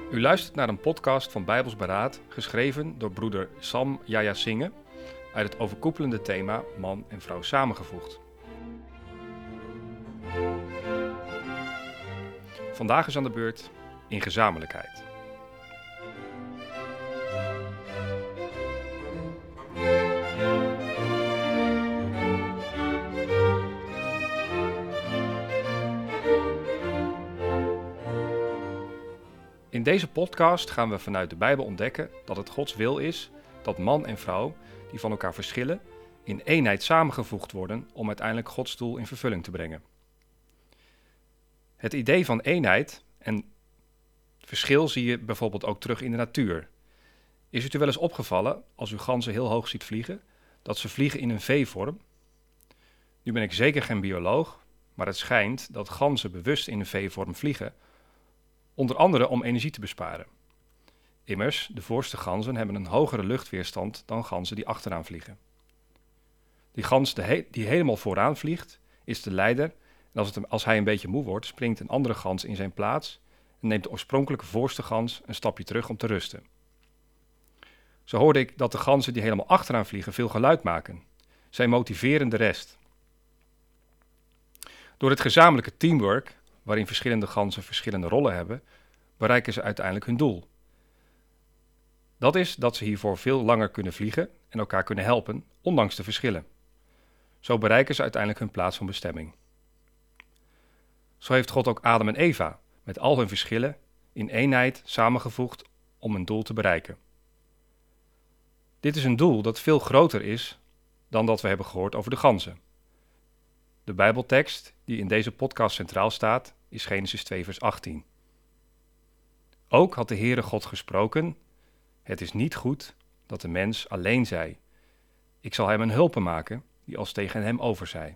U luistert naar een podcast van Bijbels Beraad, geschreven door broeder Sam Jayasinghe uit het overkoepelende thema man en vrouw samengevoegd. Vandaag is aan de beurt in gezamenlijkheid. In deze podcast gaan we vanuit de Bijbel ontdekken dat het Gods wil is dat man en vrouw, die van elkaar verschillen, in eenheid samengevoegd worden om uiteindelijk Gods doel in vervulling te brengen. Het idee van eenheid en verschil zie je bijvoorbeeld ook terug in de natuur. Is het u wel eens opgevallen, als u ganzen heel hoog ziet vliegen, dat ze vliegen in een V-vorm? Nu ben ik zeker geen bioloog, maar het schijnt dat ganzen bewust in een V-vorm vliegen, onder andere om energie te besparen. Immers, de voorste ganzen hebben een hogere luchtweerstand dan ganzen die achteraan vliegen. Die gans die helemaal vooraan vliegt, is de leider en als hij een beetje moe wordt, springt een andere gans in zijn plaats en neemt de oorspronkelijke voorste gans een stapje terug om te rusten. Zo hoorde ik dat de ganzen die helemaal achteraan vliegen veel geluid maken. Zij motiveren de rest. Door het gezamenlijke teamwork, waarin verschillende ganzen verschillende rollen hebben, bereiken ze uiteindelijk hun doel. Dat is dat ze hiervoor veel langer kunnen vliegen en elkaar kunnen helpen, ondanks de verschillen. Zo bereiken ze uiteindelijk hun plaats van bestemming. Zo heeft God ook Adam en Eva, met al hun verschillen, in eenheid samengevoegd om een doel te bereiken. Dit is een doel dat veel groter is dan dat we hebben gehoord over de ganzen. De Bijbeltekst die in deze podcast centraal staat, is Genesis 2 vers 18. Ook had de Heere God gesproken: het is niet goed dat de mens alleen zij. Ik zal hem een hulper maken, die als tegen hem overzij.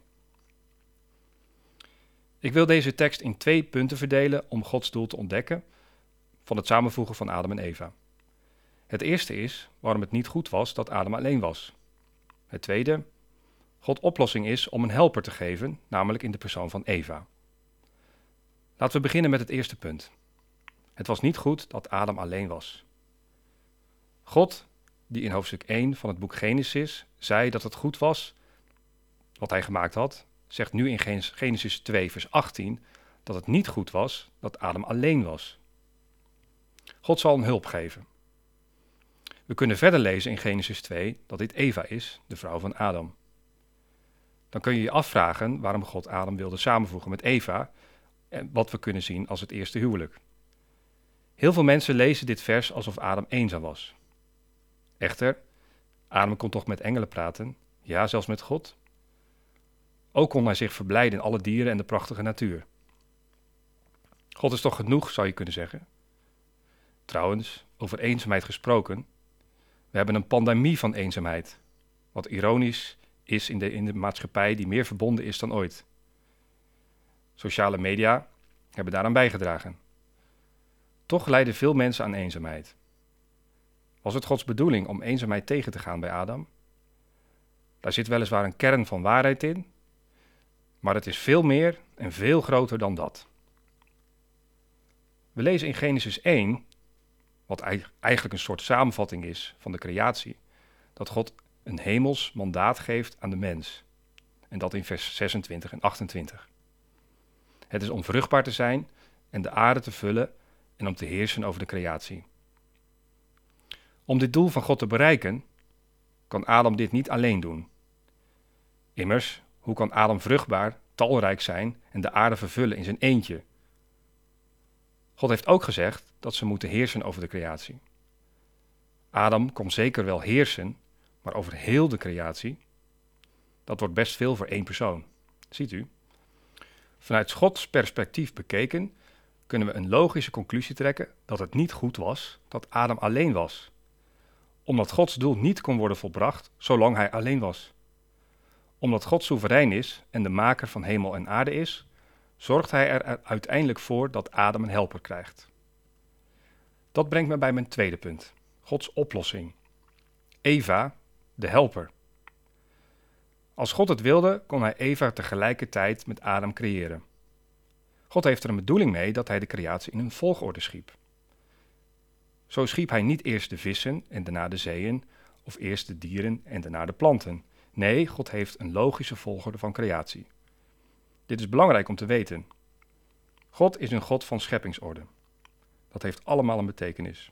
Ik wil deze tekst in 2 punten verdelen om Gods doel te ontdekken van het samenvoegen van Adam en Eva. Het eerste is waarom het niet goed was dat Adam alleen was. Het tweede, Gods oplossing is om een helper te geven, namelijk in de persoon van Eva. Laten we beginnen met het eerste punt. Het was niet goed dat Adam alleen was. God, die in hoofdstuk 1 van het boek Genesis zei dat het goed was wat hij gemaakt had, zegt nu in Genesis 2 vers 18 dat het niet goed was dat Adam alleen was. God zal een hulp geven. We kunnen verder lezen in Genesis 2 dat dit Eva is, de vrouw van Adam. Dan kun je je afvragen waarom God Adam wilde samenvoegen met Eva, en wat we kunnen zien als het eerste huwelijk. Heel veel mensen lezen dit vers alsof Adam eenzaam was. Echter, Adam kon toch met engelen praten, ja, zelfs met God. Ook kon hij zich verblijden in alle dieren en de prachtige natuur. God is toch genoeg, zou je kunnen zeggen. Trouwens, over eenzaamheid gesproken, we hebben een pandemie van eenzaamheid, wat ironisch is in de maatschappij die meer verbonden is dan ooit. Sociale media hebben daaraan bijgedragen. Toch lijden veel mensen aan eenzaamheid. Was het Gods bedoeling om eenzaamheid tegen te gaan bij Adam? Daar zit weliswaar een kern van waarheid in, maar het is veel meer en veel groter dan dat. We lezen in Genesis 1, wat eigenlijk een soort samenvatting is van de creatie, dat God een hemels mandaat geeft aan de mens. En dat in vers 26 en 28. Het is om vruchtbaar te zijn en de aarde te vullen en om te heersen over de creatie. Om dit doel van God te bereiken, kan Adam dit niet alleen doen. Immers, hoe kan Adam vruchtbaar, talrijk zijn en de aarde vervullen in zijn eentje? God heeft ook gezegd dat ze moeten heersen over de creatie. Adam kon zeker wel heersen, maar over heel de creatie, dat wordt best veel voor 1 persoon. Ziet u? Vanuit Gods perspectief bekeken, kunnen we een logische conclusie trekken dat het niet goed was dat Adam alleen was. Omdat Gods doel niet kon worden volbracht zolang hij alleen was. Omdat God soeverein is en de maker van hemel en aarde is, zorgt hij er uiteindelijk voor dat Adam een helper krijgt. Dat brengt me bij mijn tweede punt, Gods oplossing. Eva, de helper. Als God het wilde, kon hij Eva tegelijkertijd met Adam creëren. God heeft er een bedoeling mee dat hij de creatie in een volgorde schiep. Zo schiep hij niet eerst de vissen en daarna de zeeën, of eerst de dieren en daarna de planten. Nee, God heeft een logische volgorde van creatie. Dit is belangrijk om te weten. God is een God van scheppingsorde. Dat heeft allemaal een betekenis.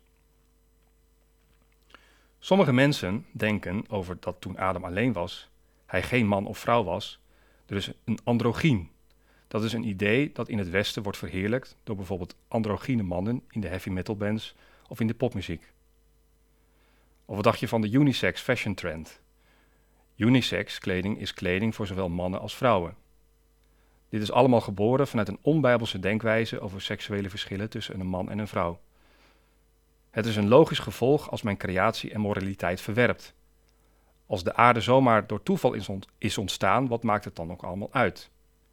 Sommige mensen denken over dat toen Adam alleen was, hij geen man of vrouw was, dus een androgyn. Dat is een idee dat in het Westen wordt verheerlijkt door bijvoorbeeld androgyne mannen in de heavy metal bands of in de popmuziek. Of wat dacht je van de unisex fashion trend? Unisex kleding is kleding voor zowel mannen als vrouwen. Dit is allemaal geboren vanuit een onbijbelse denkwijze over seksuele verschillen tussen een man en een vrouw. Het is een logisch gevolg als men creatie en moraliteit verwerpt. Als de aarde zomaar door toeval is ontstaan, wat maakt het dan ook allemaal uit?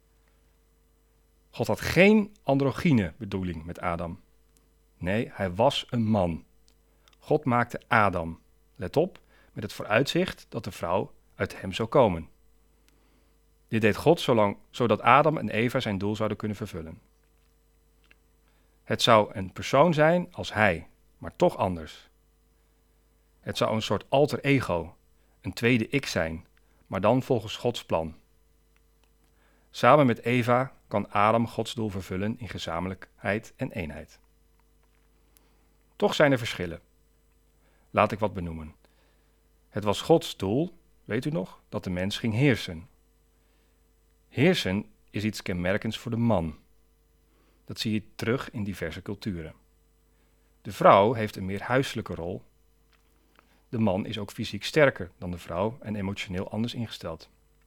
God had geen androgyne bedoeling met Adam. Nee, hij was een man. God maakte Adam, let op, met het vooruitzicht dat de vrouw uit hem zou komen. Dit deed God zodat Adam en Eva zijn doel zouden kunnen vervullen. Het zou een persoon zijn als hij, maar toch anders. Het zou een soort alter ego, een tweede ik zijn, maar dan volgens Gods plan. Samen met Eva kan Adam Gods doel vervullen in gezamenlijkheid en eenheid. Toch zijn er verschillen. Laat ik wat benoemen. Het was Gods doel, weet u nog, dat de mens ging heersen. Heersen is iets kenmerkends voor de man. Dat zie je terug in diverse culturen. De vrouw heeft een meer huiselijke rol. De man is ook fysiek sterker dan de vrouw en emotioneel anders ingesteld.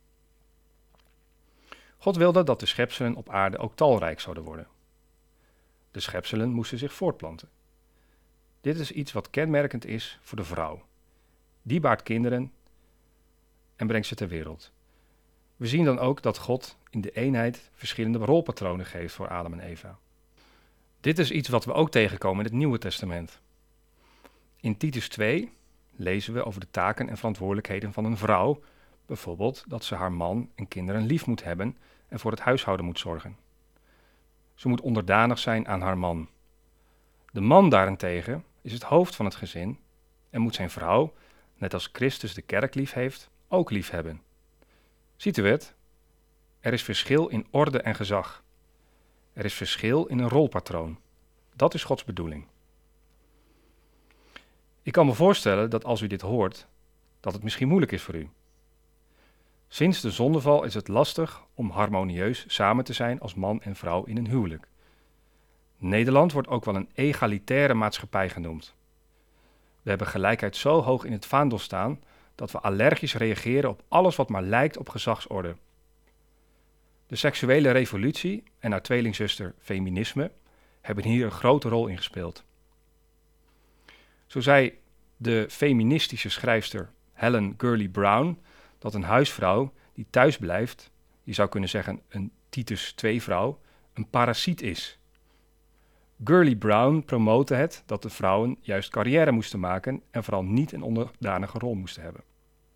God wilde dat de schepselen op aarde ook talrijk zouden worden. De schepselen moesten zich voortplanten. Dit is iets wat kenmerkend is voor de vrouw. Die baart kinderen en brengt ze ter wereld. We zien dan ook dat God in de eenheid verschillende rolpatronen geeft voor Adam en Eva. Dit is iets wat we ook tegenkomen in het Nieuwe Testament. In Titus 2 lezen we over de taken en verantwoordelijkheden van een vrouw, bijvoorbeeld dat ze haar man en kinderen lief moet hebben en voor het huishouden moet zorgen. Ze moet onderdanig zijn aan haar man. De man daarentegen is het hoofd van het gezin en moet zijn vrouw, net als Christus de kerk lief heeft, ook lief hebben. Ziet u het? Er is verschil in orde en gezag. Er is verschil in een rolpatroon. Dat is Gods bedoeling. Ik kan me voorstellen dat als u dit hoort, dat het misschien moeilijk is voor u. Sinds de zondeval is het lastig om harmonieus samen te zijn als man en vrouw in een huwelijk. Nederland wordt ook wel een egalitaire maatschappij genoemd. We hebben gelijkheid zo hoog in het vaandel staan dat we allergisch reageren op alles wat maar lijkt op gezagsorde. De seksuele revolutie en haar tweelingzuster feminisme hebben hier een grote rol in gespeeld. Zo zei de feministische schrijfster Helen Gurley Brown dat een huisvrouw die thuis blijft, je zou kunnen zeggen een Titus II-vrouw, een parasiet is. Gurley Brown promote het dat de vrouwen juist carrière moesten maken en vooral niet een onderdanige rol moesten hebben.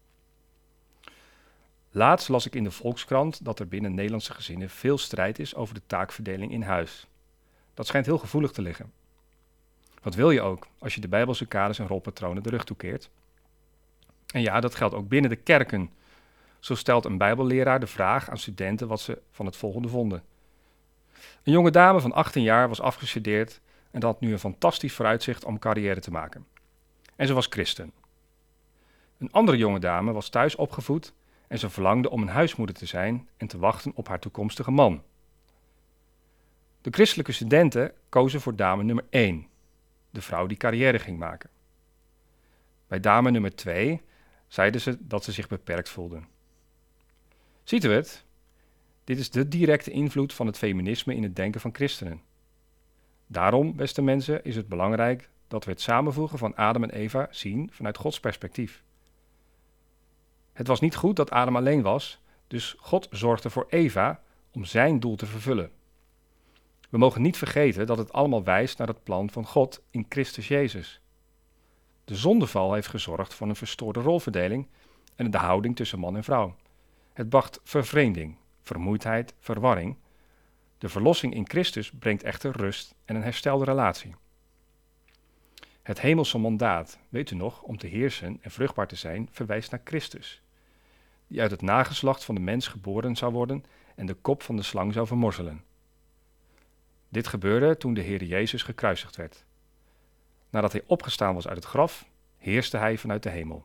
Laatst las ik in de Volkskrant dat er binnen Nederlandse gezinnen veel strijd is over de taakverdeling in huis. Dat schijnt heel gevoelig te liggen. Wat wil je ook als je de Bijbelse kaders en rolpatronen de rug toekeert? En ja, dat geldt ook binnen de kerken. Zo stelt een Bijbelleraar de vraag aan studenten wat ze van het volgende vonden. Een jonge dame van 18 jaar was afgestudeerd en had nu een fantastisch vooruitzicht om carrière te maken. En ze was christen. Een andere jonge dame was thuis opgevoed en ze verlangde om een huismoeder te zijn en te wachten op haar toekomstige man. De christelijke studenten kozen voor dame nummer 1, de vrouw die carrière ging maken. Bij dame nummer 2 zeiden ze dat ze zich beperkt voelden. Ziet u het? Dit is de directe invloed van het feminisme in het denken van christenen. Daarom, beste mensen, is het belangrijk dat we het samenvoegen van Adam en Eva zien vanuit Gods perspectief. Het was niet goed dat Adam alleen was, dus God zorgde voor Eva om zijn doel te vervullen. We mogen niet vergeten dat het allemaal wijst naar het plan van God in Christus Jezus. De zondeval heeft gezorgd voor een verstoorde rolverdeling en de houding tussen man en vrouw. Het bracht vervreemding, vermoeidheid, verwarring. De verlossing in Christus brengt echter rust en een herstelde relatie. Het hemelse mandaat, weet u nog, om te heersen en vruchtbaar te zijn, verwijst naar Christus, die uit het nageslacht van de mens geboren zou worden en de kop van de slang zou vermorzelen. Dit gebeurde toen de Heer Jezus gekruisigd werd. Nadat hij opgestaan was uit het graf, heerste hij vanuit de hemel.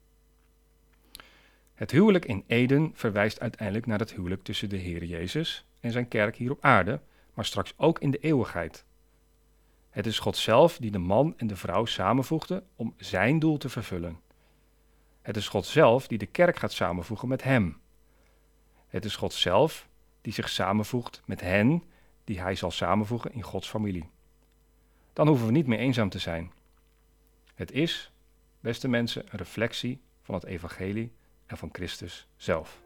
Het huwelijk in Eden verwijst uiteindelijk naar het huwelijk tussen de Heer Jezus en zijn kerk hier op aarde, maar straks ook in de eeuwigheid. Het is God zelf die de man en de vrouw samenvoegde om zijn doel te vervullen. Het is God zelf die de kerk gaat samenvoegen met hem. Het is God zelf die zich samenvoegt met hen die hij zal samenvoegen in Gods familie. Dan hoeven we niet meer eenzaam te zijn. Het is, beste mensen, een reflectie van het evangelie en van Christus zelf.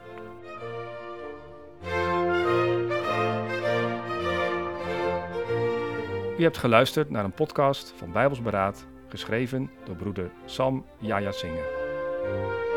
U hebt geluisterd naar een podcast van Bijbels Beraad, geschreven door broeder Sam Jaya Singer.